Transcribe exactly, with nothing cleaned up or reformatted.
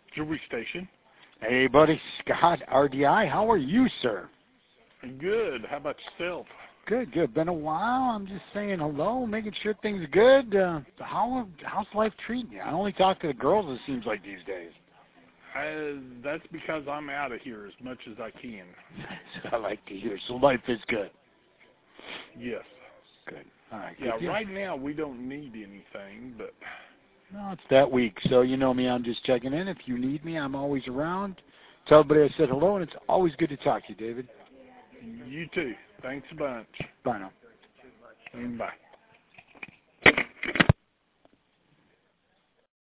Jewelry Station. Hey, buddy. Scott, R D I. How are you, sir? Good. How about yourself? Good, good. Been a while. I'm just saying hello, making sure things are good. Uh, how how's life treating you? I only talk to the girls, it seems like, these days. Uh, that's because I'm out of here as much as I can. That's what I like to hear. So life is good. Yes. Good. All right. Yeah, good. right now we don't need anything, but... No, it's that week. So you know me, I'm just checking in. If you need me, I'm always around. Tell everybody I said hello, and it's always good to talk to you, David. You too. Thanks a bunch. Bye now. Bye.